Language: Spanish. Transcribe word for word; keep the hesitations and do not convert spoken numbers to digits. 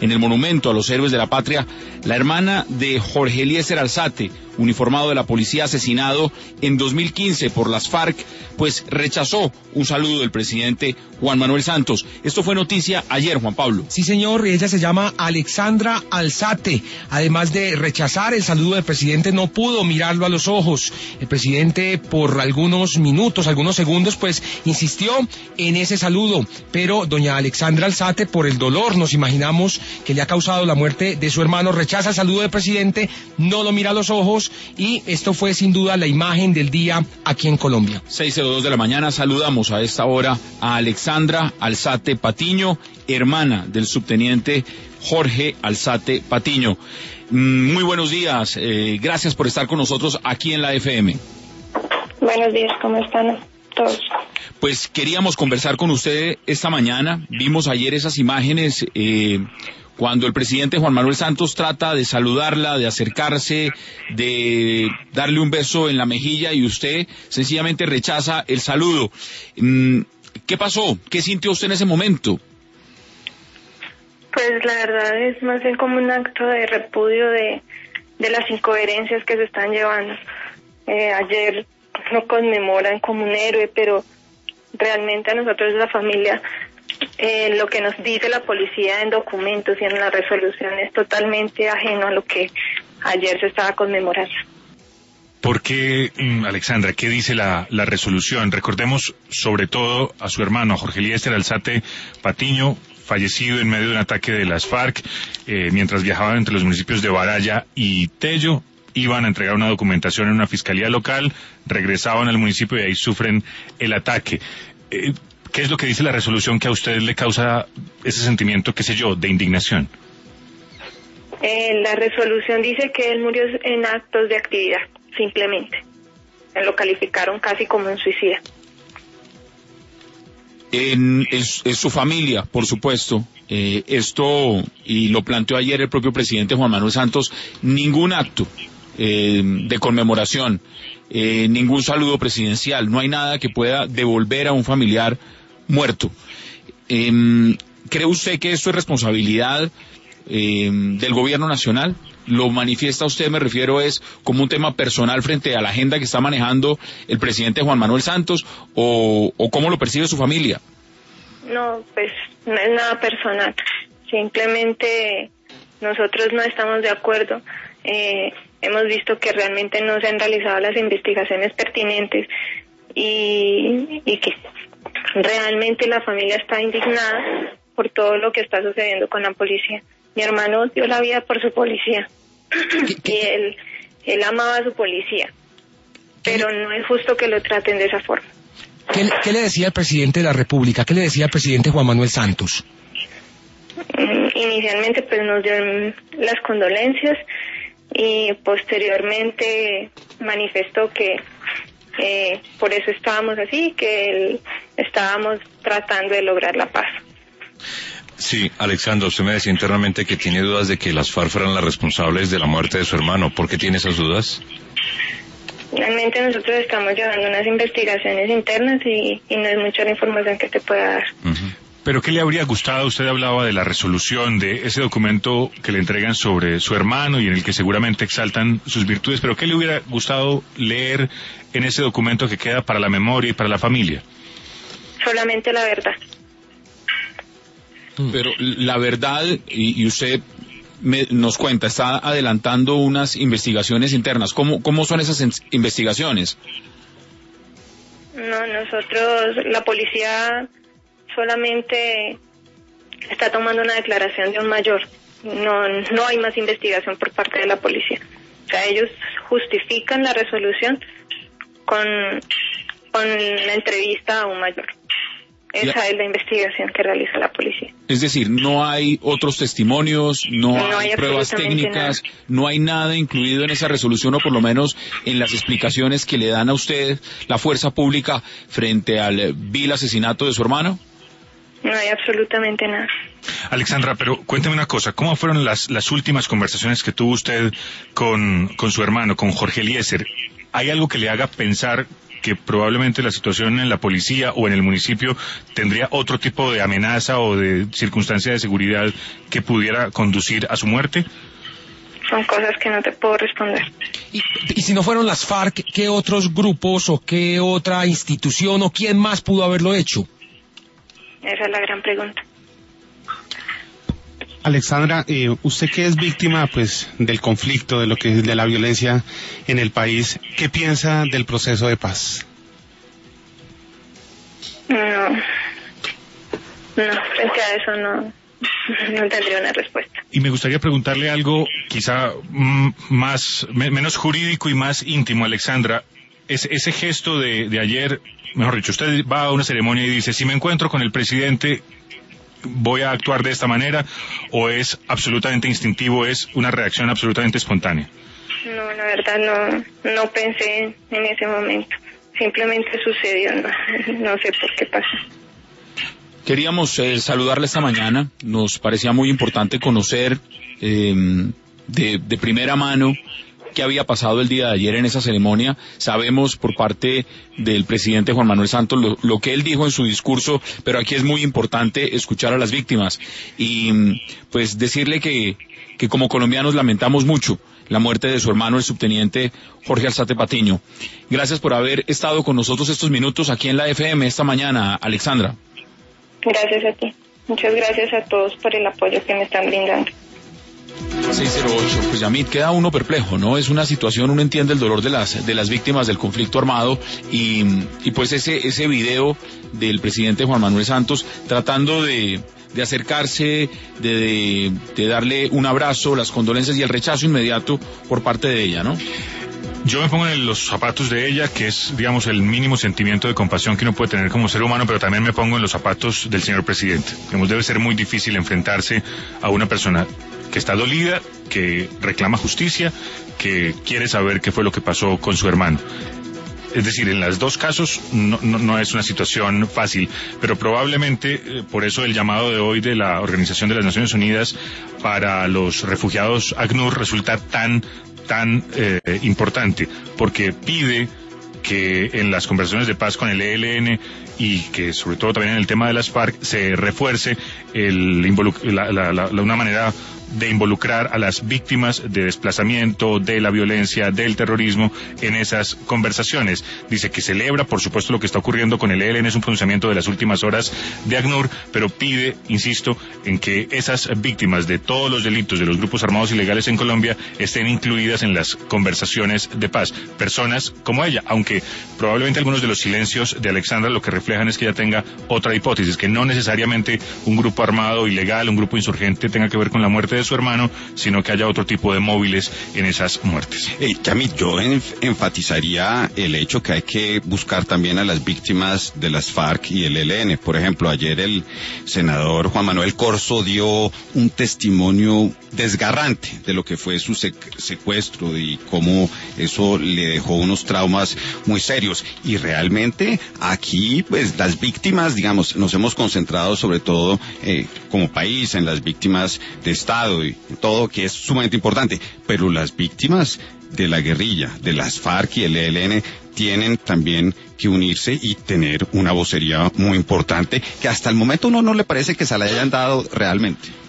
en el monumento a los héroes de la patria, la hermana de Jorge Eliezer Alzate, uniformado de la policía asesinado en dos mil quince por las FARC, pues rechazó un saludo del presidente Juan Manuel Santos. Esto fue noticia ayer, Juan Pablo. Sí, señor, ella se llama Alexandra Alzate. Además de rechazar el saludo del presidente, no pudo mirarlo a los ojos. El presidente, por algunos minutos, algunos segundos, pues insistió en ese saludo, pero doña Alexandra Alzate, por el dolor, nos imaginamos, que le ha causado la muerte de su hermano, rechaza el saludo del presidente, no lo mira a los ojos, y esto fue sin duda la imagen del día aquí en Colombia. seis cero dos de la mañana, saludamos a esta hora a Alexandra Alzate Patiño, hermana del subteniente Jorge Alzate Patiño. Muy buenos días, eh, gracias por estar con nosotros aquí en la F M. Buenos días, ¿cómo están todos? Pues queríamos conversar con usted esta mañana, vimos ayer esas imágenes eh, cuando el presidente Juan Manuel Santos trata de saludarla, de acercarse, de darle un beso en la mejilla y usted sencillamente rechaza el saludo. ¿Qué pasó? ¿Qué sintió usted en ese momento? Pues la verdad es más bien como un acto de repudio de, de las incoherencias que se están llevando. Eh, ayer lo conmemoran como un héroe, pero realmente a nosotros, la familia, eh, lo que nos dice la policía en documentos y en la resolución es totalmente ajeno a lo que ayer se estaba conmemorando. ¿Por qué, Alexandra, qué dice la, la resolución? Recordemos sobre todo a su hermano, Jorge Eliezer Alzate Patiño, fallecido en medio de un ataque de las FARC, eh, mientras viajaban entre los municipios de Baraya y Tello. Iban a entregar una documentación en una fiscalía local, regresaban al municipio y ahí sufren el ataque. Eh, ¿Qué es lo que dice la resolución que a usted le causa ese sentimiento, qué sé yo, de indignación? Eh, la resolución dice que él murió en actos de actividad, simplemente. Lo calificaron casi como un suicida. En, es, es su familia, por supuesto. Eh, esto, y lo planteó ayer el propio presidente Juan Manuel Santos, ningún acto eh, de conmemoración, eh, ningún saludo presidencial, no hay nada que pueda devolver a un familiar muerto. Eh, ¿Cree usted que esto es responsabilidad eh, del gobierno nacional? ¿Lo manifiesta usted, me refiero, es como un tema personal frente a la agenda que está manejando el presidente Juan Manuel Santos, o, o cómo lo percibe su familia? No, pues no es nada personal, simplemente nosotros no estamos de acuerdo. Eh, hemos visto que realmente no se han realizado las investigaciones pertinentes y, y que realmente la familia está indignada por todo lo que está sucediendo con la policía. Mi hermano dio la vida por su policía y él, él amaba a su policía, pero no es justo que lo traten de esa forma. ¿Qué, ¿Qué le decía el presidente de la República? ¿Qué le decía el presidente Juan Manuel Santos? Inicialmente pues nos dio las condolencias y posteriormente manifestó que eh, por eso estábamos así, que él, estábamos tratando de lograr la paz. Sí, Alexandra, usted me decía internamente que tiene dudas de que las FARC fueran las responsables de la muerte de su hermano. ¿Por qué tiene esas dudas? Realmente nosotros estamos llevando unas investigaciones internas y, y no es mucha la información que te pueda dar. Uh-huh. ¿Pero qué le habría gustado? Usted hablaba de la resolución, de ese documento que le entregan sobre su hermano y en el que seguramente exaltan sus virtudes, pero ¿qué le hubiera gustado leer en ese documento que queda para la memoria y para la familia? Solamente la verdad. Pero la verdad, y, y usted me, nos cuenta, está adelantando unas investigaciones internas. ¿Cómo, cómo son esas investigaciones? No, nosotros, la policía solamente está tomando una declaración de un mayor. No, no hay más investigación por parte de la policía. O sea, ellos justifican la resolución con, con la entrevista a un mayor. Esa es la investigación que realiza la policía. Es decir, no hay otros testimonios, no, no hay, hay pruebas técnicas, nada. No hay nada incluido en esa resolución, o por lo menos en las explicaciones que le dan a usted la fuerza pública frente al vil asesinato de su hermano. No hay absolutamente nada. Alexandra, pero cuénteme una cosa, ¿cómo fueron las, las últimas conversaciones que tuvo usted con, con su hermano, con Jorge Eliezer? ¿Hay algo que le haga pensar que probablemente la situación en la policía o en el municipio tendría otro tipo de amenaza o de circunstancia de seguridad que pudiera conducir a su muerte? Son cosas que no te puedo responder. Y, y si no fueron las FARC, ¿qué otros grupos o qué otra institución o quién más pudo haberlo hecho? Esa es la gran pregunta. Alexandra, eh, usted que es víctima pues del conflicto, de lo que de la violencia en el país, ¿qué piensa del proceso de paz? No, no, frente a eso no, no tendría una respuesta. Y me gustaría preguntarle algo quizá mm, más, me, menos jurídico y más íntimo, Alexandra. Ese, ese gesto de, de ayer, mejor dicho, usted va a una ceremonia y dice, si me encuentro con el presidente, voy a actuar de esta manera, o es absolutamente instintivo, es una reacción absolutamente espontánea? No, la verdad no, no pensé en ese momento. Simplemente sucedió, no, no sé por qué pasó. Queríamos eh, saludarle esta mañana. Nos parecía muy importante conocer eh, de, de primera mano qué había pasado el día de ayer en esa ceremonia. Sabemos por parte del presidente Juan Manuel Santos lo, lo que él dijo en su discurso, pero aquí es muy importante escuchar a las víctimas y pues decirle que, que como colombianos lamentamos mucho la muerte de su hermano, el subteniente Jorge Alzate Patiño. Gracias por haber estado con nosotros estos minutos aquí en la F M esta mañana, Alexandra. Gracias a ti. Muchas gracias a todos por el apoyo que me están brindando. seis cero ocho, pues Yamit, queda uno perplejo, ¿no? Es una situación, uno entiende el dolor de las de las víctimas del conflicto armado y, y pues ese ese video del presidente Juan Manuel Santos tratando de, de acercarse, de, de, de darle un abrazo, las condolencias y el rechazo inmediato por parte de ella, ¿no? Yo me pongo en los zapatos de ella, que es, digamos, el mínimo sentimiento de compasión que uno puede tener como ser humano, pero también me pongo en los zapatos del señor presidente. Digamos, debe ser muy difícil enfrentarse a una persona que está dolida, que reclama justicia, que quiere saber qué fue lo que pasó con su hermano. Es decir, en los dos casos no, no, no es una situación fácil, pero probablemente eh, por eso el llamado de hoy de la Organización de las Naciones Unidas para los refugiados ACNUR resulta tan tan eh, importante, porque pide que en las conversaciones de paz con el E L N y que sobre todo también en el tema de las FARC se refuerce el la, la, la, una manera de involucrar a las víctimas de desplazamiento, de la violencia, del terrorismo en esas conversaciones. Dice que celebra, por supuesto, lo que está ocurriendo con el E L N, es un pronunciamiento de las últimas horas de ACNUR, pero pide, insisto, en que esas víctimas de todos los delitos de los grupos armados ilegales en Colombia estén incluidas en las conversaciones de paz. Personas como ella, aunque probablemente algunos de los silencios de Alexandra lo que reflejan es que ella tenga otra hipótesis, que no necesariamente un grupo armado ilegal, un grupo insurgente tenga que ver con la muerte de su hermano, sino que haya otro tipo de móviles en esas muertes. Eh, Yamit, yo enf enfatizaría el hecho que hay que buscar también a las víctimas de las FARC y el E L N. Por ejemplo, ayer el senador Juan Manuel Corzo dio un testimonio desgarrante de lo que fue su secuestro y cómo eso le dejó unos traumas muy serios. Y realmente aquí, pues, las víctimas, digamos, nos hemos concentrado sobre todo eh, como país en las víctimas de Estado y todo, que es sumamente importante, pero las víctimas de la guerrilla, de las FARC y el E L N tienen también que unirse y tener una vocería muy importante que hasta el momento uno no le parece que se la hayan dado realmente.